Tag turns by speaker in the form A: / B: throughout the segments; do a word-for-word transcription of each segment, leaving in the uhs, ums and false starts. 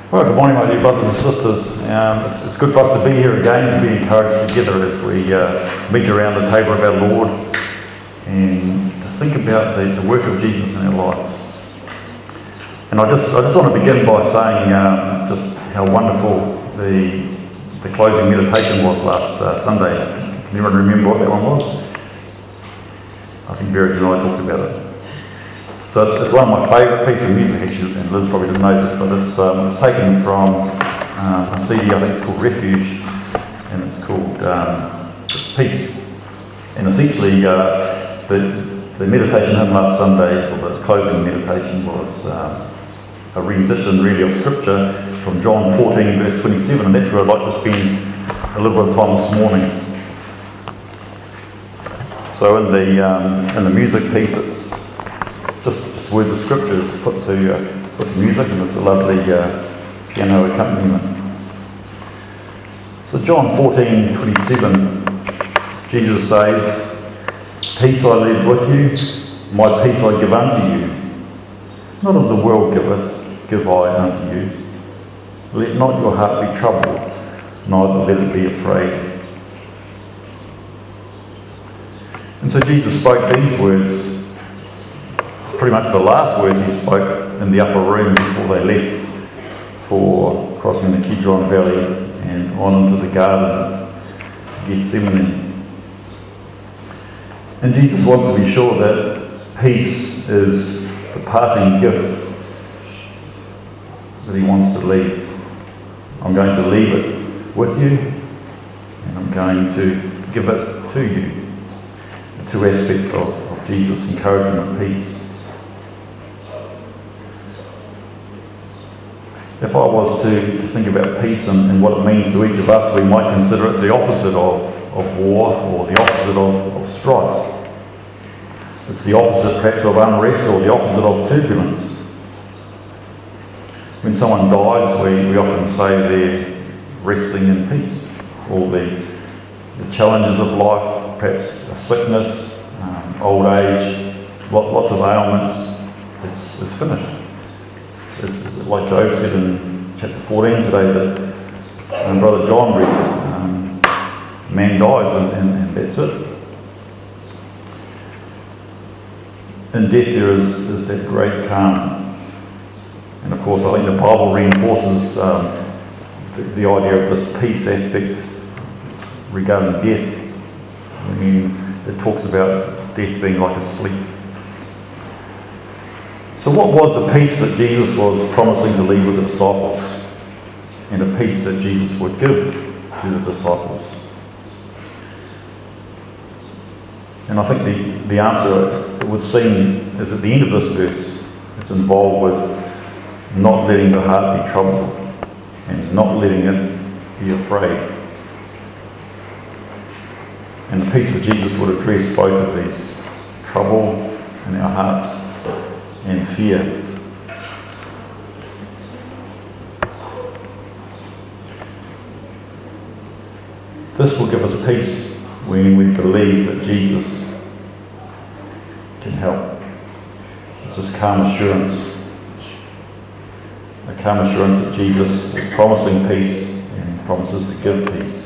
A: Well, good morning, my dear brothers and sisters. Um, it's, it's good for us to be here again, to be encouraged together as we uh, meet around the table of our Lord and to think about the, the work of Jesus in our lives. And I just I just want to begin by saying um, just how wonderful the the closing meditation was last uh, Sunday. Can anyone remember what that one was? I think Barry and I talked about it. So it's, it's one of my favourite pieces of music, actually, and Liz probably didn't know this, but it's, um, it's taken from um, a C D, I think it's called Refuge, and it's called um, Peace. And essentially, uh, the, the meditation hymn last Sunday, or the closing meditation, was um, a rendition, really, of Scripture from John fourteen, verse twenty-seven, and that's where I'd like to spend a little bit of time this morning. So in the um, in the music piece, it's Just, just words of scriptures put to uh, put to music, and it's a lovely uh, piano accompaniment. So John fourteen twenty-seven, Jesus says, "Peace I leave with you, my peace I give unto you. Not as the world giveth, give I unto you. Let not your heart be troubled, neither let it be afraid." And so Jesus spoke these words, pretty much the last words he spoke in the upper room before they left for crossing the Kidron Valley and on into the garden of Gethsemane. And Jesus wants to be sure that peace is the parting gift that he wants to leave. I'm going to leave it with you, and I'm going to give it to you. The two aspects of, of Jesus' encouragement of peace. If I was to, to think about peace and, and what it means to each of us, we might consider it the opposite of, of war, or the opposite of, of strife. It's the opposite perhaps of unrest, or the opposite of turbulence. When someone dies, we, we often say they're resting in peace. All the, the challenges of life, perhaps a sickness, um, old age, lot, lots of ailments, it's, it's finished. It's like Job said in chapter fourteen today that um, Brother John read, um, man dies and, and, and that's it. In death there is, is that great calm. And of course I think the Bible reinforces um, the, the idea of this peace aspect regarding death. I mean, it talks about death being like a sleep. So what was the peace that Jesus was promising to leave with the disciples, and a peace that Jesus would give to the disciples? And I think the, the answer, it would seem, is at the end of this verse. It's involved with not letting the heart be troubled and not letting it be afraid. And the peace of Jesus would address both of these, trouble in our hearts and fear. This will give us peace when we believe that Jesus can help. It's this calm assurance, a calm assurance that Jesus is promising peace and promises to give peace.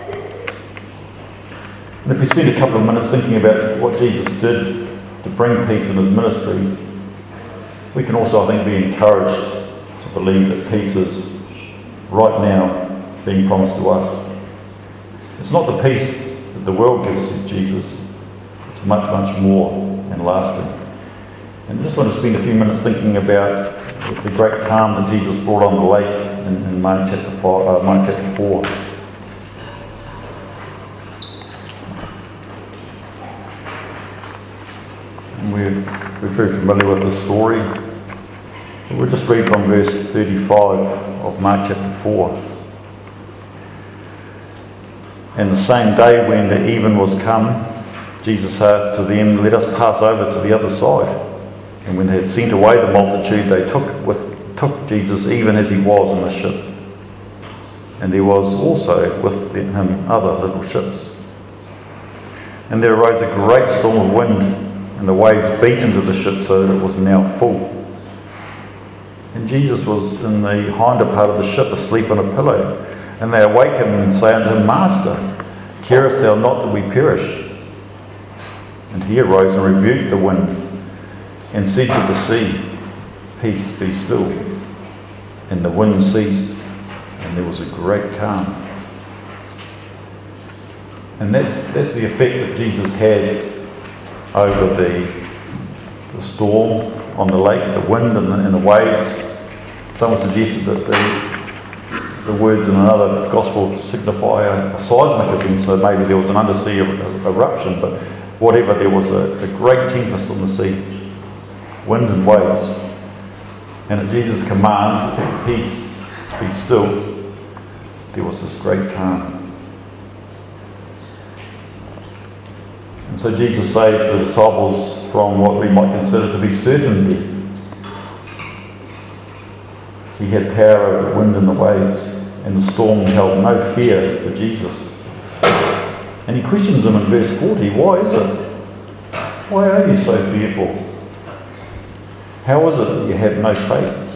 A: And if we spend a couple of minutes thinking about what Jesus did to bring peace in his ministry, we can also, I think, be encouraged to believe that peace is right now being promised to us. It's not the peace that the world gives to Jesus. It's much, much more and lasting. And I just want to spend a few minutes thinking about the great calm that Jesus brought on the lake in, in Mark chapter five, uh, Mark chapter four. And we're, we're very familiar with the story. We'll just read from verse thirty-five of Mark chapter four. "And the same day when the even was come, Jesus said to them, Let us pass over to the other side. And when they had sent away the multitude, they took with took Jesus even as he was in the ship. And there was also with him other little ships. And there arose a great storm of wind, and the waves beat into the ship so that it was now full. And Jesus was in the hinder part of the ship, asleep on a pillow. And they awake him and say unto him, Master, carest thou not that we perish? And he arose and rebuked the wind, and said to the sea, Peace, be still. And the wind ceased, and there was a great calm. And that's that's the effect that Jesus had over the, the storm on the lake, the wind and the, and the waves. Someone suggested that the, the words in another gospel signify a, a seismic event, so maybe there was an undersea er- eruption, but whatever, there was a, a great tempest on the sea, wind and waves. And at Jesus' command, peace, be still, there was this great calm. And so Jesus saves the disciples from what we might consider to be certain death. He had power over the wind and the waves, and the storm held no fear for Jesus. And he questions them in verse forty, why is it? Why are you so fearful? How is it that you have no faith?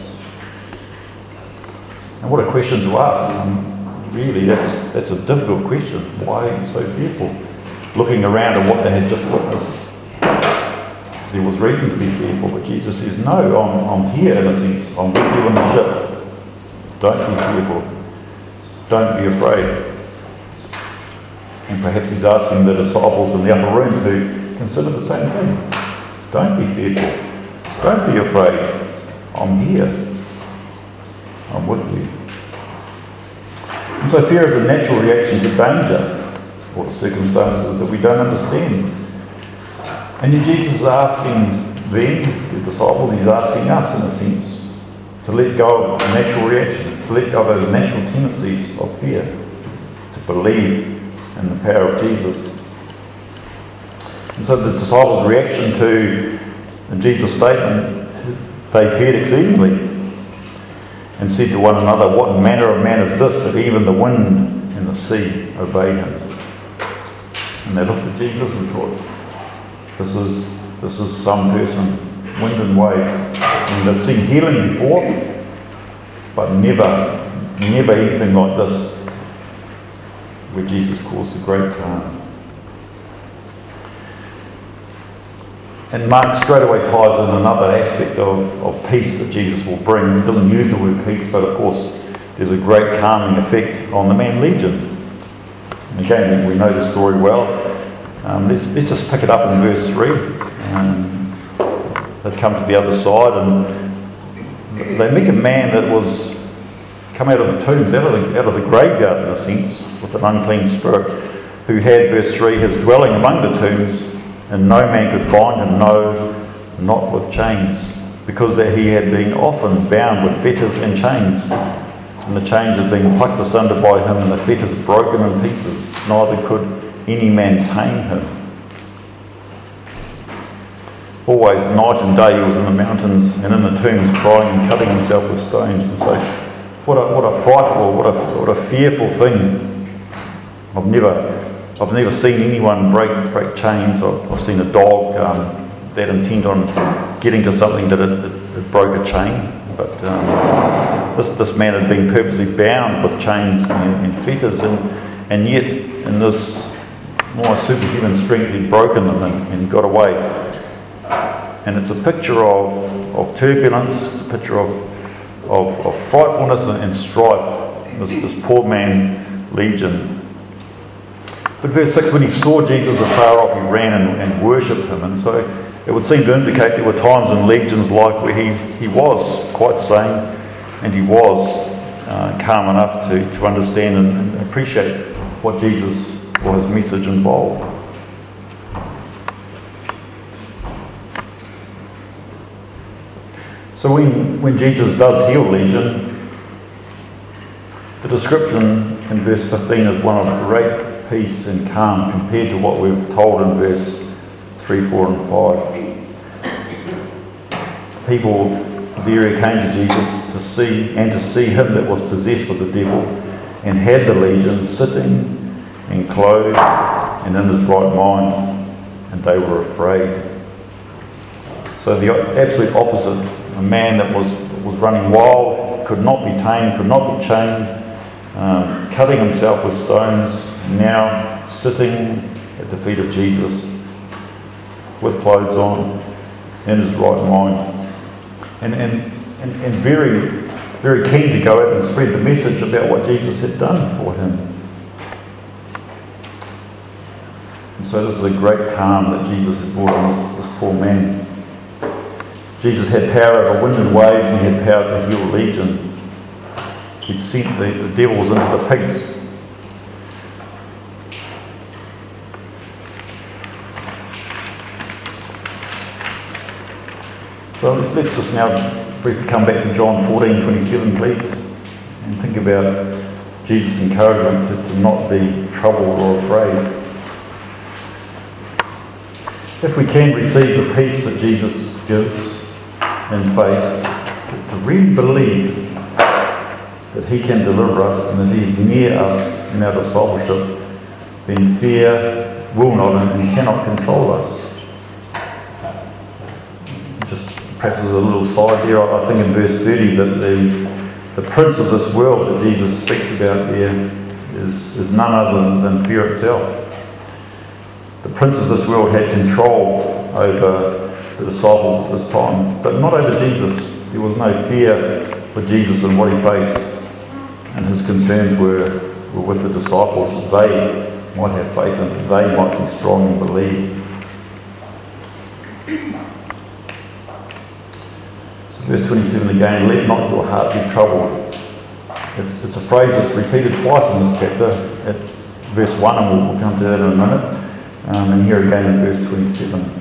A: And what a question to ask. Um, really, that's, that's a difficult question. Why are you so fearful? Looking around at what they had just witnessed, there was reason to be fearful, but Jesus says, no, I'm, I'm here in a sense. I'm with you on the ship. Don't be fearful. Don't be afraid. And perhaps he's asking the disciples in the upper room to consider the same thing. Don't be fearful. Don't be afraid. I'm here. I'm with you. And so fear is a natural reaction to danger or circumstances that we don't understand. And yet Jesus is asking them, the disciples, he's asking us in a sense, to let go of natural reactions, to let go of those natural tendencies of fear, to believe in the power of Jesus. And so the disciples' reaction to Jesus' statement, they feared exceedingly and said to one another, what manner of man is this that even the wind and the sea obey him? And they looked at Jesus and thought, this is this is some person, wind and waves. And they've seen healing before, but never, never anything like this, where Jesus caused a great calm. And Mark straight away ties in another aspect of, of peace that Jesus will bring. He doesn't use the word peace, but of course there's a great calming effect on the man Legion. And again, we know the story well. Um, let's, let's just pick it up in verse three. Um, they've come to the other side and they meet a man that was come out of the tombs, out of the, out of the graveyard in a sense, with an unclean spirit, who had, verse three, his dwelling among the tombs, and no man could bind him, no, not with chains, because that he had been often bound with fetters and chains. And the chains had been plucked asunder by him, and the fetters broken in pieces. Neither could any man tame him. Always, night and day, he was in the mountains and in the tombs, crying and cutting himself with stones. And so, what a what a frightful, what a what a fearful thing. I've never, I've never seen anyone break break chains. I've, I've seen a dog um, that intent on getting to something that it, it, it broke a chain. But um, this this man had been purposely bound with chains and, and fetters, and and yet in this more superhuman strength he'd broken them and, and got away. And it's a picture of, of turbulence, it's a picture of of, of frightfulness and, and strife. This, this poor man Legion. But verse six, when he saw Jesus afar off, he ran and, and worshipped him. And so it would seem to indicate there were times in Legion's life where he, he was quite sane and he was uh, calm enough to, to understand and, and appreciate what Jesus or his message involved. So when, when Jesus does heal Legion, the description in verse fifteen is one of great peace and calm compared to what we've told in verse three, four and five. People there came to Jesus to see and to see him that was possessed with the devil and had the legion sitting and clothed and in his right mind, and they were afraid. So the absolute opposite, a man that was was running wild, could not be tamed, could not be chained, um, cutting himself with stones, now sitting at the feet of Jesus with clothes on, in his right mind, and, and, and, and very, very keen to go out and spread the message about what Jesus had done for him. And so this is a great calm that Jesus had brought on this, this poor man. Jesus had power over wind and waves, and he had power to heal legion. He'd sent the, the devils into the pigs. So let's just now briefly come back to John fourteen twenty-seven, please, and think about Jesus' encouragement to, to not be troubled or afraid. If we can receive the peace that Jesus gives in faith, to, to really believe that he can deliver us and that he is near us in our discipleship, then fear will not and cannot control us. Just perhaps as a little side there, I think in verse thirty that the, the prince of this world that Jesus speaks about there is, is none other than, than fear itself. The prince of this world had control over the disciples at this time, but not over Jesus. There was no fear for Jesus and what he faced, and his concerns were, were with the disciples. They might have faith and they might be strong and believe. So verse twenty-seven again, let not your heart be troubled. It's, it's a phrase that's repeated twice in this chapter, at verse one, and we'll, we'll come to that in a minute. Um, and here again in verse twenty-seven.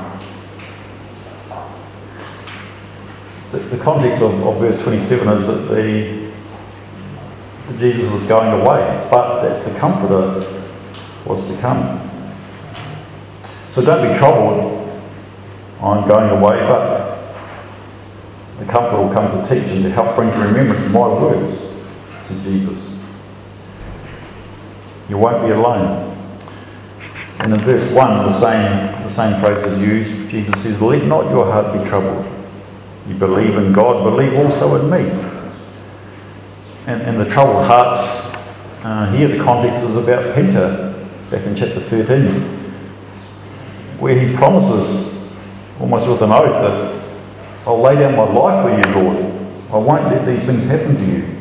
A: The, the context of, of verse twenty-seven is that the, that Jesus was going away, but that the Comforter was to come. So don't be troubled, I'm going away, but the Comforter will come to teach and to help bring to remembrance my words, says Jesus. You won't be alone. And in verse one, the same, the same phrase is used. Jesus says, let not your heart be troubled. You believe in God, believe also in me. And, and the troubled hearts, uh, here the context is about Peter, back in chapter thirteen, where he promises, almost with an oath, that I'll lay down my life for you, Lord. I won't let these things happen to you.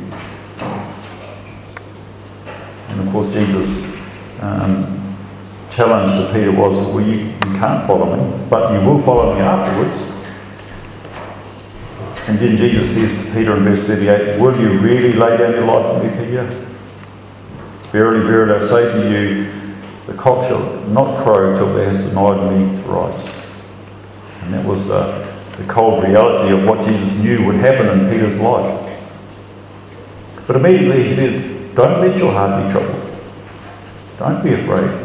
A: And of course Jesus um, challenge to Peter was, well, you, you can't follow me, but you will follow me afterwards. And then Jesus says to Peter in verse thirty-eight, will you really lay down your life for me, Peter? Verily, verily, I say to you, the cock shall not crow till thou hast denied me thrice. And that was uh, the cold reality of what Jesus knew would happen in Peter's life. But immediately he says, don't let your heart be troubled. Don't be afraid.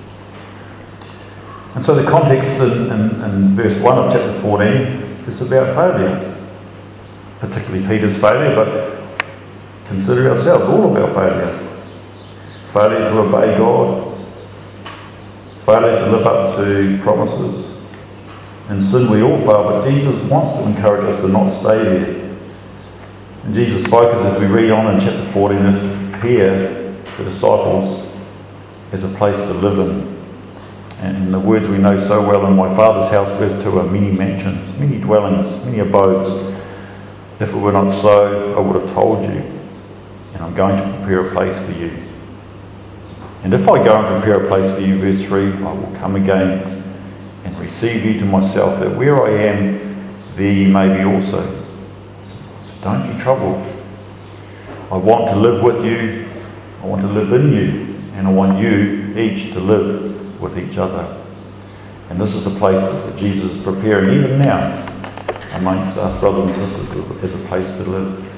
A: And so the context in, in, in verse one of chapter fourteen is about failure. Particularly Peter's failure, but consider ourselves all about failure. Failure to obey God. Failure to live up to promises. In sin we all fail, but Jesus wants to encourage us to not stay there. And Jesus' focus, as we read on in chapter fourteen, is to prepare the disciples as a place to live in. And the words we know so well, in my Father's house, verse two, are many mansions, many dwellings, many abodes. If it were not so, I would have told you. And I'm going to prepare a place for you. And if I go and prepare a place for you, verse three, I will come again and receive you to myself, that where I am, there ye may be also. So don't be troubled. I want to live with you. I want to live in you. And I want you each to live with each other. And this is the place that Jesus is preparing even now amongst us brothers and sisters as a place to live.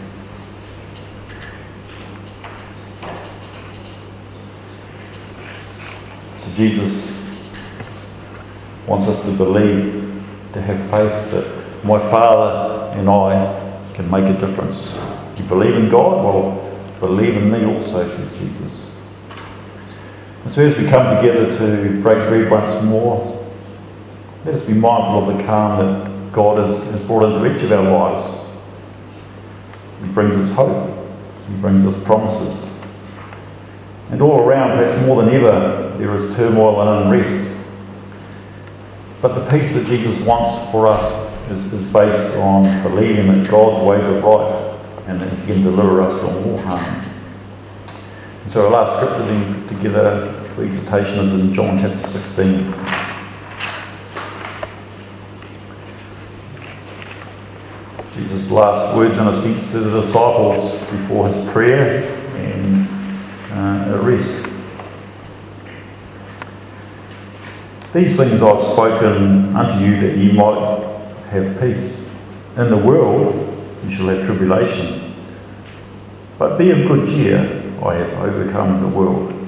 A: So Jesus wants us to believe, to have faith that my Father and I can make a difference. You believe in God? Well, believe in me also, says Jesus. And so as we come together to break bread once more, let us be mindful of the calm that God has, has brought into each of our lives. He brings us hope. He brings us promises. And all around, perhaps more than ever, there is turmoil and unrest. But the peace that Jesus wants for us is, is based on believing that God's ways are right and that He can deliver us from all harm. And so our last scripture then put together for exhortation is in John chapter sixteen. Jesus' last words, in a sense, to the disciples before His prayer and uh, arrest. These things I've spoken unto you that ye might have peace. In the world you shall have tribulation. But be of good cheer, I have overcome the world.